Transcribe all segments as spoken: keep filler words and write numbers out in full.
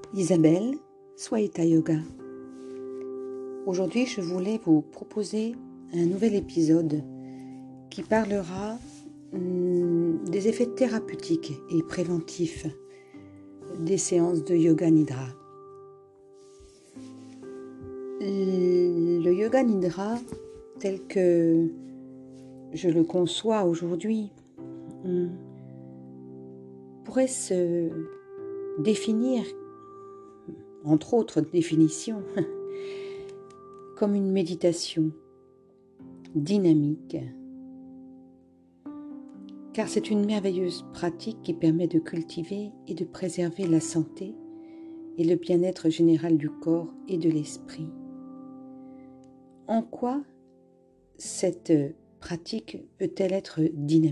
Isabelle, Swaita Yoga. Aujourd'hui, je voulais vous proposer un nouvel épisode qui parlera hum, des effets thérapeutiques et préventifs des séances de Yoga Nidra. Le Yoga Nidra, tel que je le conçois aujourd'hui, hum, pourrait se définir, entre autres définitions, comme une méditation dynamique, car c'est une merveilleuse pratique qui permet de cultiver et de préserver la santé et le bien-être général du corps et de l'esprit. En quoi cette pratique peut-elle être dynamique ?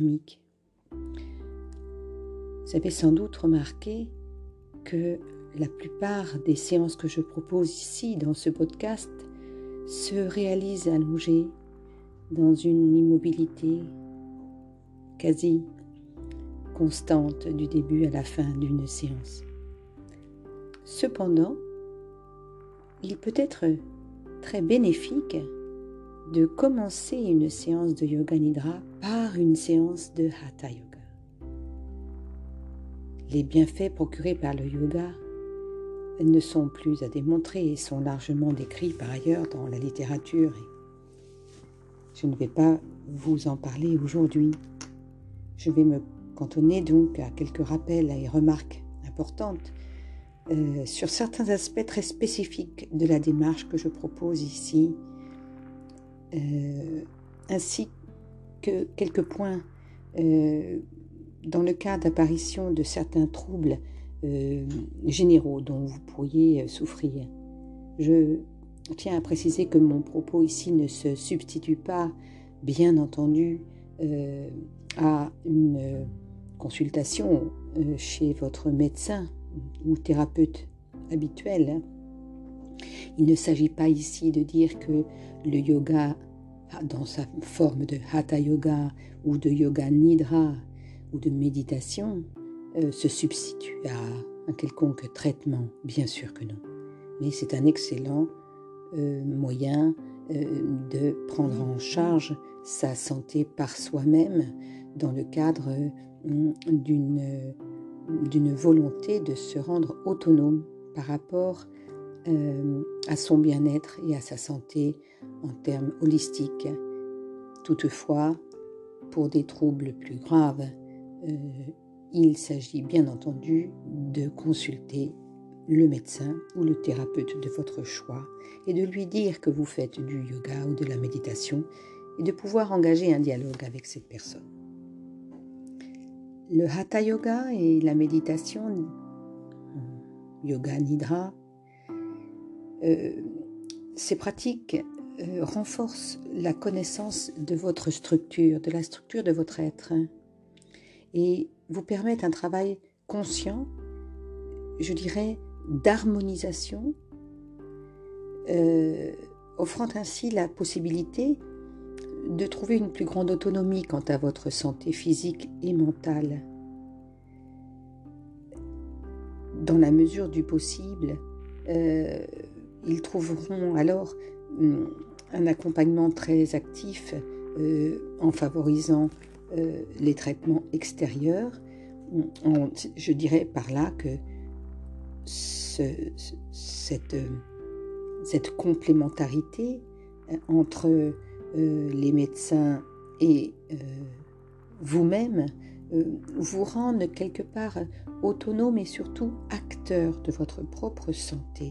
Vous avez sans doute remarqué que la plupart des séances que je propose ici dans ce podcast se réalisent allongées dans une immobilité quasi constante du début à la fin d'une séance. Cependant, il peut être très bénéfique de commencer une séance de Yoga Nidra par une séance de Hatha Yoga. Les bienfaits procurés par le yoga ne sont plus à démontrer et sont largement décrits par ailleurs dans la littérature. Je ne vais pas vous en parler aujourd'hui. Je vais me cantonner donc à quelques rappels et remarques importantes euh, sur certains aspects très spécifiques de la démarche que je propose ici, euh, ainsi que quelques points euh, dans le cas d'apparition de certains troubles euh, généraux dont vous pourriez souffrir. Je tiens à préciser que mon propos ici ne se substitue pas, bien entendu, euh, à une consultation euh, chez votre médecin ou thérapeute habituel. Il ne s'agit pas ici de dire que le yoga, dans sa forme de Hatha Yoga ou de Yoga Nidra ou de méditation, euh, se substitue à un quelconque traitement, bien sûr que non. Mais c'est un excellent euh, moyen euh, de prendre en charge sa santé par soi-même dans le cadre euh, d'une, euh, d'une volonté de se rendre autonome par rapport euh, à son bien-être et à sa santé en termes holistiques. Toutefois, pour des troubles plus graves, euh, il s'agit bien entendu de consulter le médecin ou le thérapeute de votre choix et de lui dire que vous faites du yoga ou de la méditation et de pouvoir engager un dialogue avec cette personne. Le Hatha Yoga et la méditation, Yoga Nidra, euh, ces pratiques euh, renforcent la connaissance de votre structure, de la structure de votre être, et vous permettent un travail conscient, je dirais, d'harmonisation, euh, offrant ainsi la possibilité de trouver une plus grande autonomie quant à votre santé physique et mentale. Dans la mesure du possible, euh, ils trouveront alors hum, un accompagnement très actif euh, en favorisant euh, les traitements extérieurs. En, je dirais par là que ce, ce, cette, cette complémentarité entre euh, les médecins et euh, vous-même euh, vous rendent quelque part autonome et surtout acteur de votre propre santé.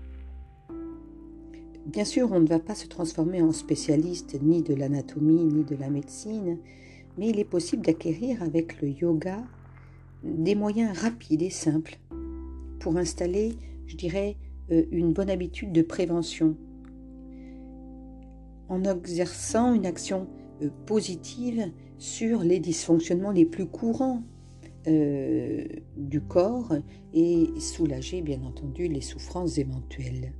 Bien sûr, on ne va pas se transformer en spécialiste ni de l'anatomie ni de la médecine, mais il est possible d'acquérir avec le yoga des moyens rapides et simples pour installer, je dirais, une bonne habitude de prévention en exerçant une action positive sur les dysfonctionnements les plus courants euh, du corps et soulager, bien entendu, les souffrances éventuelles.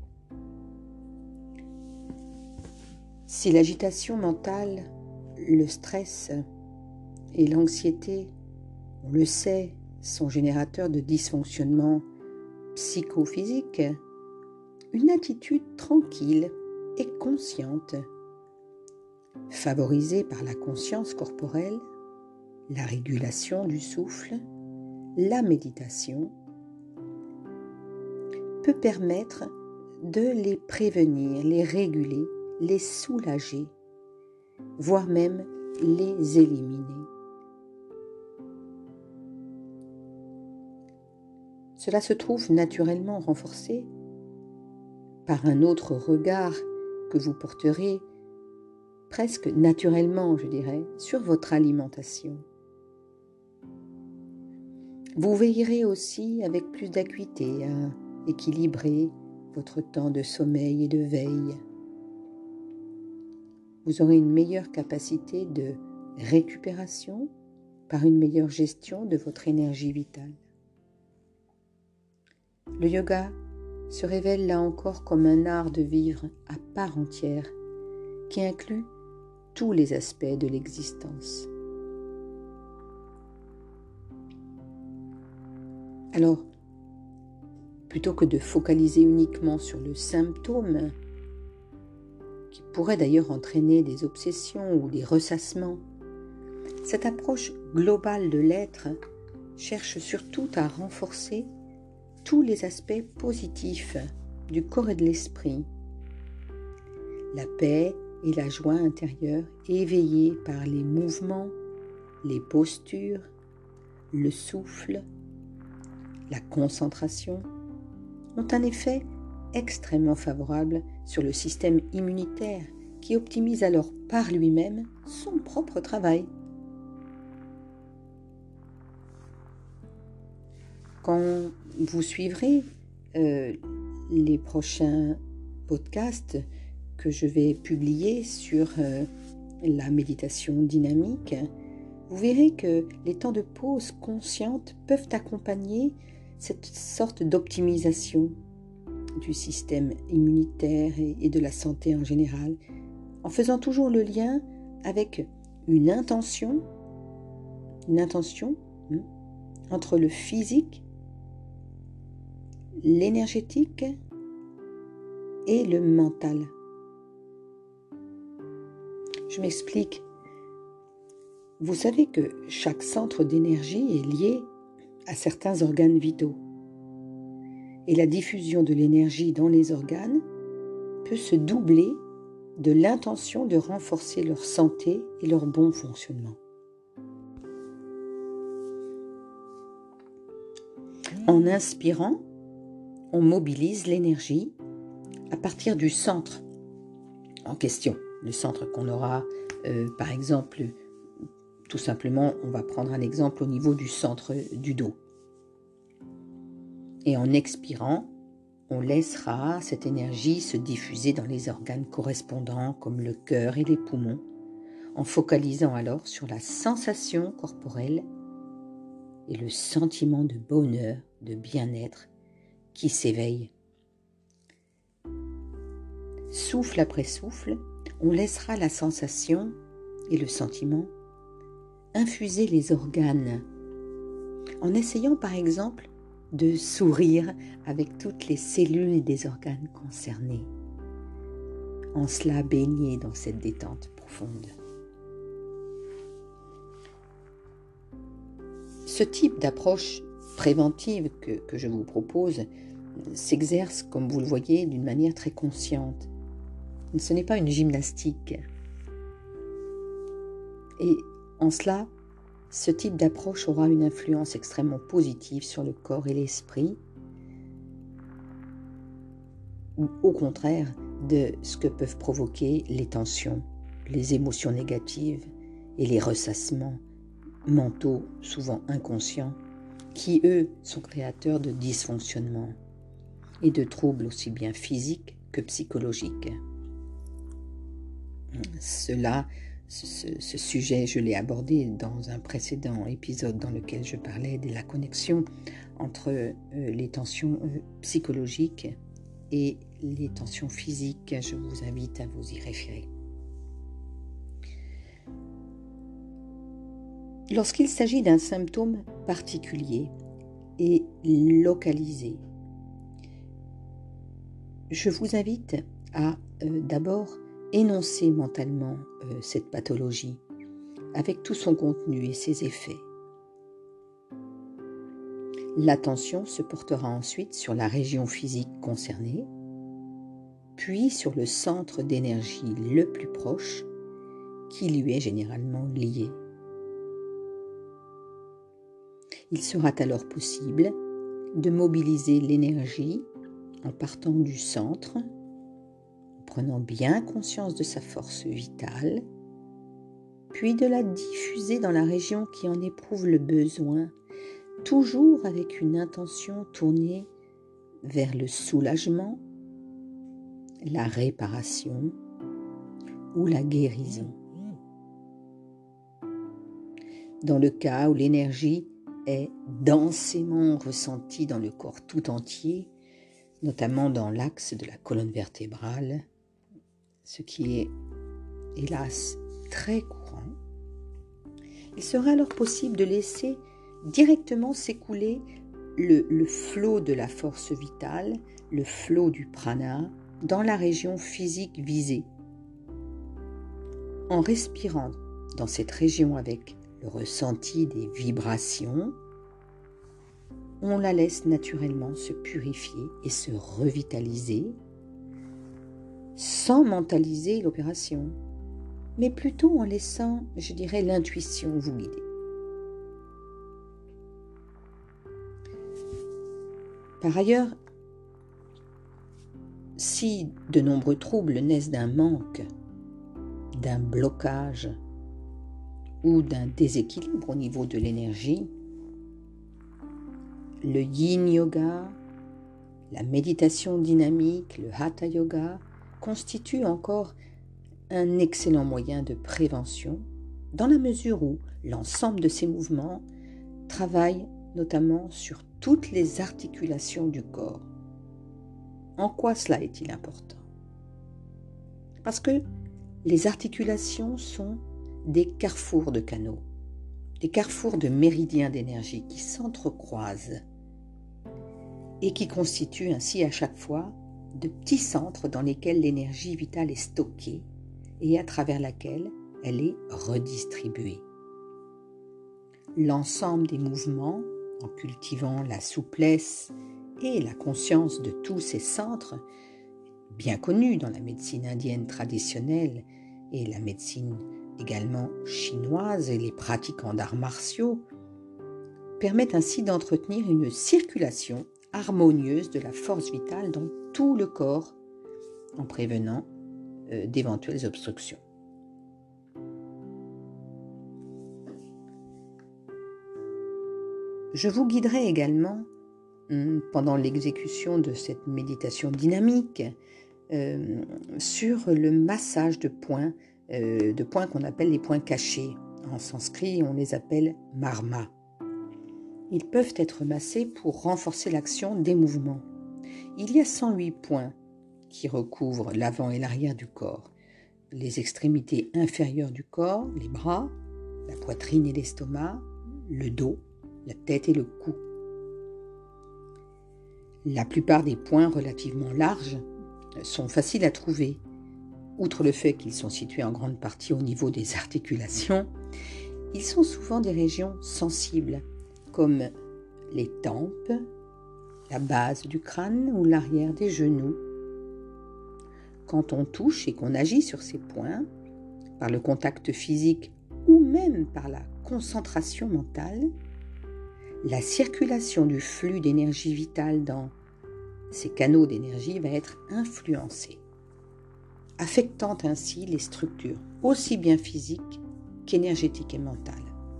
Si l'agitation mentale, le stress et l'anxiété, on le sait, sont générateurs de dysfonctionnements psychophysique, une attitude tranquille et consciente, favorisée par la conscience corporelle, la régulation du souffle, la méditation, peut permettre de les prévenir, les réguler, les soulager, voire même les éliminer. Cela se trouve naturellement renforcé par un autre regard que vous porterez presque naturellement, je dirais, sur votre alimentation. Vous veillerez aussi avec plus d'acuité à équilibrer votre temps de sommeil et de veille. Vous aurez une meilleure capacité de récupération par une meilleure gestion de votre énergie vitale. Le yoga se révèle là encore comme un art de vivre à part entière qui inclut tous les aspects de l'existence. Alors, plutôt que de focaliser uniquement sur le symptôme, qui pourrait d'ailleurs entraîner des obsessions ou des ressassements, cette approche globale de l'être cherche surtout à renforcer tous les aspects positifs du corps et de l'esprit. La paix et la joie intérieure éveillées par les mouvements, les postures, le souffle, la concentration, ont un effet extrêmement favorable sur le système immunitaire qui optimise alors par lui-même son propre travail. Quand vous suivrez euh, les prochains podcasts que je vais publier sur euh, la méditation dynamique, vous verrez que les temps de pause consciente peuvent accompagner cette sorte d'optimisation du système immunitaire et, et de la santé en général, en faisant toujours le lien avec une intention, une intention hein, entre le physique, l'énergétique et le mental. Je m'explique. Vous savez que chaque centre d'énergie est lié à certains organes vitaux. Et la diffusion de l'énergie dans les organes peut se doubler de l'intention de renforcer leur santé et leur bon fonctionnement. En inspirant, on mobilise l'énergie à partir du centre en question. Le centre qu'on aura, euh, par exemple, tout simplement, on va prendre un exemple au niveau du centre du dos. Et en expirant, on laissera cette énergie se diffuser dans les organes correspondants comme le cœur et les poumons, en focalisant alors sur la sensation corporelle et le sentiment de bonheur, de bien-être qui s'éveille. Souffle après souffle, on laissera la sensation et le sentiment infuser les organes, en essayant par exemple de sourire avec toutes les cellules des organes concernés, en cela baigné dans cette détente profonde. Ce type d'approche préventive que, que je vous propose s'exerce, comme vous le voyez, d'une manière très consciente. Ce n'est pas une gymnastique. Et en cela, ce type d'approche aura une influence extrêmement positive sur le corps et l'esprit, ou au contraire de ce que peuvent provoquer les tensions, les émotions négatives et les ressassements mentaux, souvent inconscients, qui, eux, sont créateurs de dysfonctionnements et de troubles aussi bien physiques que psychologiques. Cela, ce, ce sujet, je l'ai abordé dans un précédent épisode dans lequel je parlais de la connexion entre euh, les tensions euh, psychologiques et les tensions physiques. Je vous invite à vous y référer. Lorsqu'il s'agit d'un symptôme particulier et localisé, je vous invite à euh, d'abord énoncer mentalement euh, cette pathologie avec tout son contenu et ses effets. L'attention se portera ensuite sur la région physique concernée, puis sur le centre d'énergie le plus proche qui lui est généralement lié. Il sera alors possible de mobiliser l'énergie en partant du centre, en prenant bien conscience de sa force vitale, puis de la diffuser dans la région qui en éprouve le besoin, toujours avec une intention tournée vers le soulagement, la réparation ou la guérison. Dans le cas où l'énergie est densément ressentie dans le corps tout entier, notamment dans l'axe de la colonne vertébrale, ce qui est, hélas, très courant, il sera alors possible de laisser directement s'écouler le, le flot de la force vitale, le flot du prana, dans la région physique visée. En respirant dans cette région avec le ressenti des vibrations, on la laisse naturellement se purifier et se revitaliser sans mentaliser l'opération, mais plutôt en laissant, je dirais, l'intuition vous guider. Par ailleurs, si de nombreux troubles naissent d'un manque, d'un blocage ou d'un déséquilibre au niveau de l'énergie, le yin yoga, la méditation dynamique, le hatha yoga constituent encore un excellent moyen de prévention dans la mesure où l'ensemble de ces mouvements travaillent notamment sur toutes les articulations du corps. En quoi cela est-il important? Parce que les articulations sont des carrefours de canaux, des carrefours de méridiens d'énergie qui s'entrecroisent et qui constituent ainsi à chaque fois de petits centres dans lesquels l'énergie vitale est stockée et à travers laquelle elle est redistribuée. L'ensemble des mouvements, en cultivant la souplesse et la conscience de tous ces centres, bien connus dans la médecine indienne traditionnelle et la médecine également chinoise et les pratiquants d'arts martiaux, permettent ainsi d'entretenir une circulation harmonieuse de la force vitale dans tout le corps en prévenant euh, d'éventuelles obstructions. Je vous guiderai également pendant l'exécution de cette méditation dynamique euh, sur le massage de points, euh, de points qu'on appelle les points cachés. En sanskrit, on les appelle marma. Ils peuvent être massés pour renforcer l'action des mouvements. Il y a cent huit points qui recouvrent l'avant et l'arrière du corps, les extrémités inférieures du corps, les bras, la poitrine et l'estomac, le dos, la tête et le cou. La plupart des points relativement larges sont faciles à trouver. Outre le fait qu'ils sont situés en grande partie au niveau des articulations, ils sont souvent des régions sensibles, comme les tempes, la base du crâne ou l'arrière des genoux. Quand on touche et qu'on agit sur ces points, par le contact physique ou même par la concentration mentale, la circulation du flux d'énergie vitale dans ces canaux d'énergie va être influencée, affectant ainsi les structures aussi bien physiques qu'énergétiques et mentales.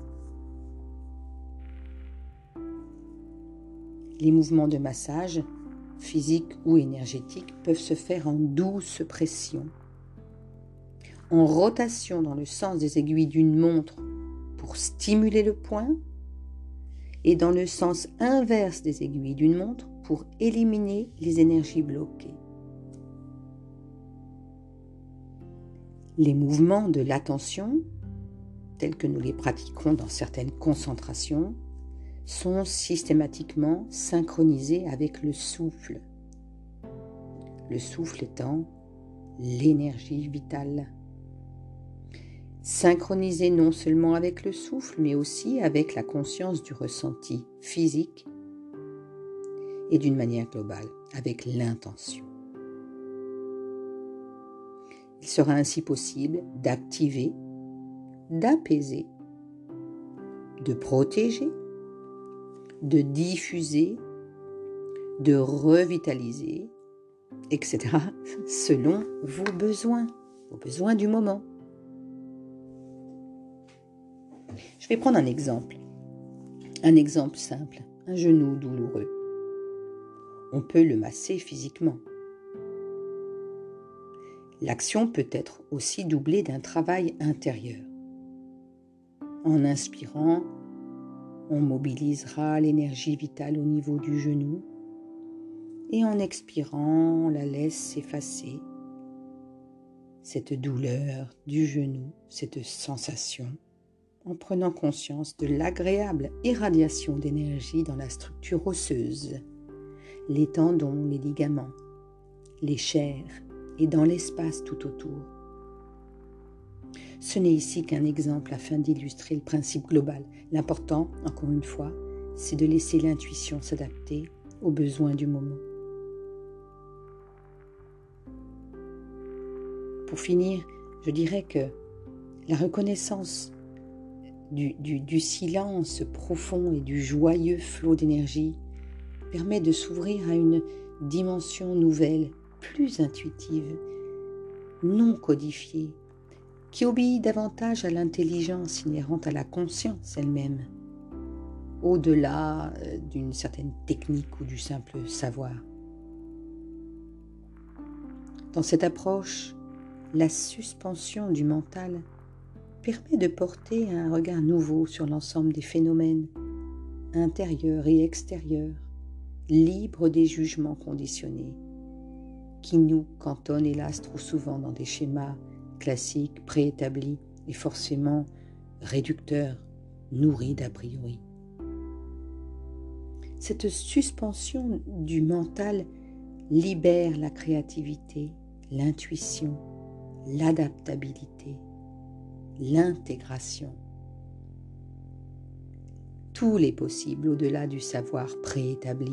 Les mouvements de massage, physiques ou énergétiques, peuvent se faire en douce pression, en rotation dans le sens des aiguilles d'une montre pour stimuler le point et dans le sens inverse des aiguilles d'une montre pour éliminer les énergies bloquées. Les mouvements de l'attention, tels que nous les pratiquerons dans certaines concentrations, sont systématiquement synchronisés avec le souffle. le souffle étant l'énergie vitale. Synchronisée non seulement avec le souffle, mais aussi avec la conscience du ressenti physique et d'une manière globale, avec l'intention. Il sera ainsi possible d'activer, d'apaiser, de protéger, de diffuser, de revitaliser, et cetera, selon vos besoins, vos besoins du moment. Je vais prendre un exemple, un exemple simple, un genou douloureux. On peut le masser physiquement. L'action peut être aussi doublée d'un travail intérieur. En inspirant, on mobilisera l'énergie vitale au niveau du genou et en expirant, on la laisse s'effacer. Cette douleur du genou, cette sensation, en prenant conscience de l'agréable irradiation d'énergie dans la structure osseuse, les tendons, les ligaments, les chairs et dans l'espace tout autour. Ce n'est ici qu'un exemple afin d'illustrer le principe global. L'important, encore une fois, c'est de laisser l'intuition s'adapter aux besoins du moment. Pour finir, je dirais que la reconnaissance du, du, du silence profond et du joyeux flot d'énergie permet de s'ouvrir à une dimension nouvelle, plus intuitive, non codifiée, qui obéit davantage à l'intelligence inhérente à la conscience elle-même, au-delà d'une certaine technique ou du simple savoir. Dans cette approche, la suspension du mental permet de porter un regard nouveau sur l'ensemble des phénomènes intérieurs et extérieurs, libres des jugements conditionnés, qui nous cantonnent hélas trop souvent dans des schémas classiques, préétablis et forcément réducteurs, nourris d'a priori. Cette suspension du mental libère la créativité, l'intuition, l'adaptabilité, l'intégration. Tout est possible au-delà du savoir préétabli.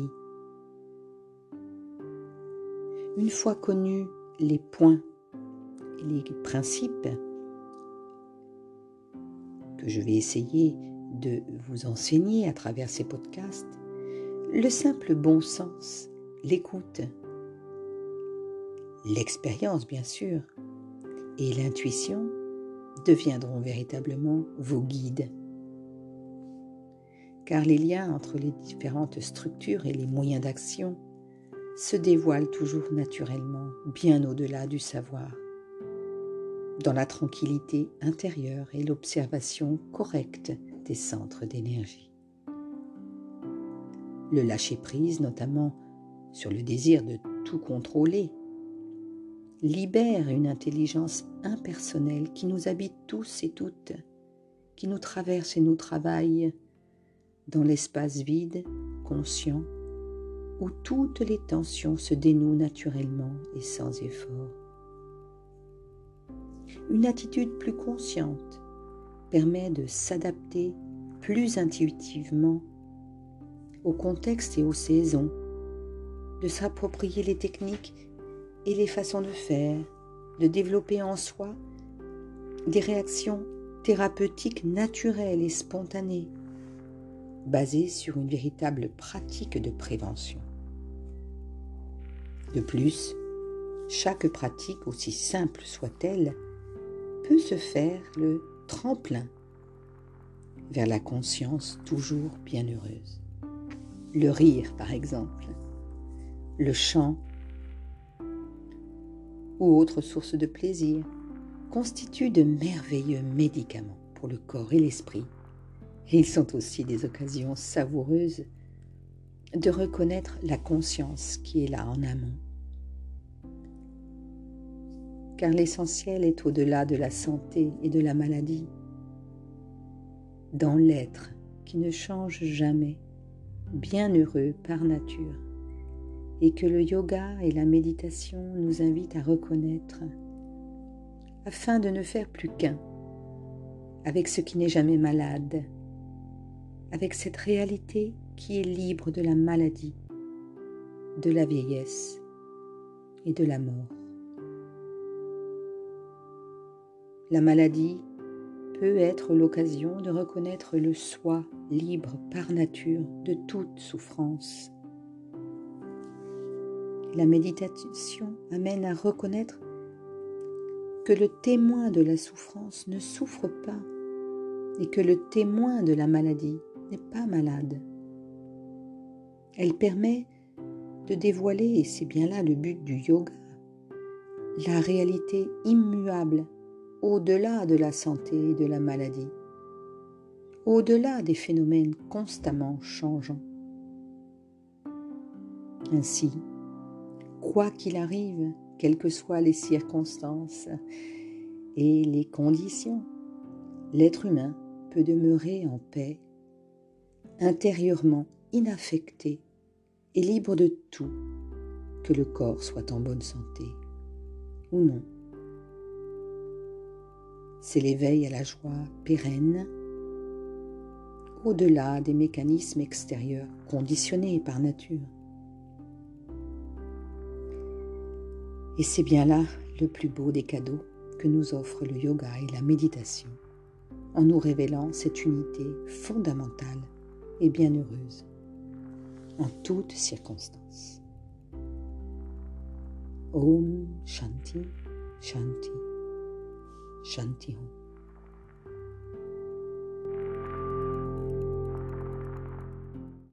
Une fois connus les points et les principes que je vais essayer de vous enseigner à travers ces podcasts, le simple bon sens, l'écoute, l'expérience bien sûr, et l'intuition deviendront véritablement vos guides. Car les liens entre les différentes structures et les moyens d'action se dévoilent toujours naturellement, bien au-delà du savoir, dans la tranquillité intérieure et l'observation correcte des centres d'énergie. Le lâcher-prise, notamment sur le désir de tout contrôler, libère une intelligence impersonnelle qui nous habite tous et toutes, qui nous traverse et nous travaille dans l'espace vide, conscient, où toutes les tensions se dénouent naturellement et sans effort. Une attitude plus consciente permet de s'adapter plus intuitivement au contexte et aux saisons, de s'approprier les techniques et les façons de faire, de développer en soi des réactions thérapeutiques naturelles et spontanées, basées sur une véritable pratique de prévention. De plus, chaque pratique, aussi simple soit-elle, peut se faire le tremplin vers la conscience toujours bienheureuse. Le rire, par exemple, le chant ou autres sources de plaisir constituent de merveilleux médicaments pour le corps et l'esprit. Et ils sont aussi des occasions savoureuses de reconnaître la conscience qui est là en amont. Car l'essentiel est au-delà de la santé et de la maladie, dans l'être qui ne change jamais, bienheureux par nature, et que le yoga et la méditation nous invitent à reconnaître, afin de ne faire plus qu'un avec ce qui n'est jamais malade, avec cette réalité qui est libre de la maladie, de la vieillesse et de la mort. La maladie peut être l'occasion de reconnaître le soi libre par nature de toute souffrance. La méditation amène à reconnaître que le témoin de la souffrance ne souffre pas et que le témoin de la maladie n'est pas malade. Elle permet de dévoiler, et c'est bien là le but du yoga, la réalité immuable au-delà de la santé et de la maladie, au-delà des phénomènes constamment changeants. Ainsi, quoi qu'il arrive, quelles que soient les circonstances et les conditions, l'être humain peut demeurer en paix, intérieurement inaffecté et libre de tout, que le corps soit en bonne santé ou non. C'est l'éveil à la joie pérenne, au-delà des mécanismes extérieurs conditionnés par nature. Et c'est bien là le plus beau des cadeaux que nous offre le yoga et la méditation, en nous révélant cette unité fondamentale et bienheureuse, en toutes circonstances. Om Shanti, Shanti, Shanti Om.